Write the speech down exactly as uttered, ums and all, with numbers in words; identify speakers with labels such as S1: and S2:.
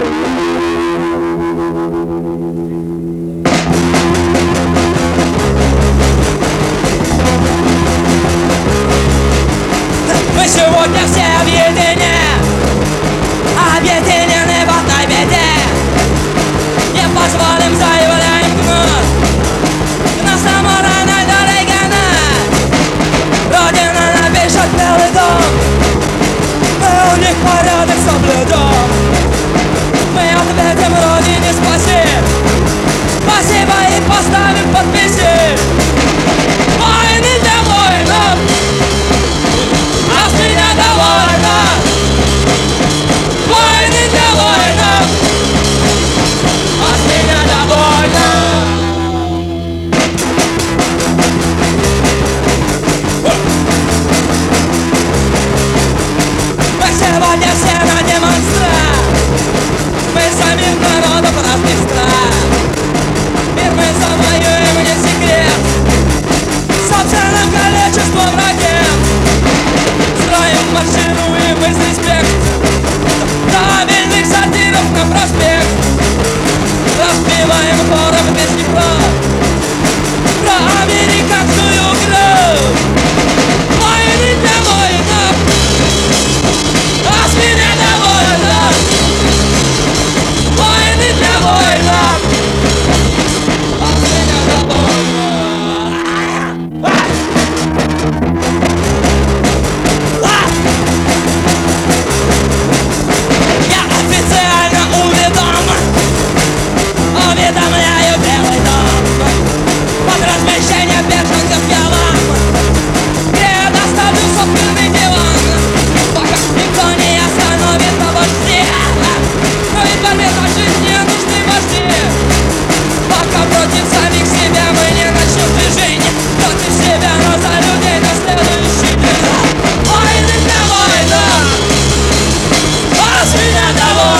S1: Мы сегодня все объединены, объединены в одной беде. Не позволим, заявляем вновь, к нашему Рональду Рейгана. Родина напишет Белый дом, мы у них порядок соблюдем. Мы ответим Родине спасибо, спасибо и поставим подписи. Войны для воинов, а с меня довольно. Войны для воинов, а с меня довольно. Мы сегодня все на демонстрации, мы самих народов разных стран. Мир мы завоюем, не секрет, собственным количеством ракет. Строим машину и быстрый респект правильных сортиров на проспект. Распеваем хором песни про Про американскую кровь. Войны для воинов, а с меня довольно. Войны для воинов, а с меня довольно. Я официально уведомлен, уведомляю Белый дом. Под размещение беженцев я вам предоставлю собственный диван. Пока никто не остановит вождей, но и борьбе за жизнь не нужны вожди. Пока против самих себя мы не начнем движение, против себя, но за людей на следующий день. Войны для воинов, а с меня довольно.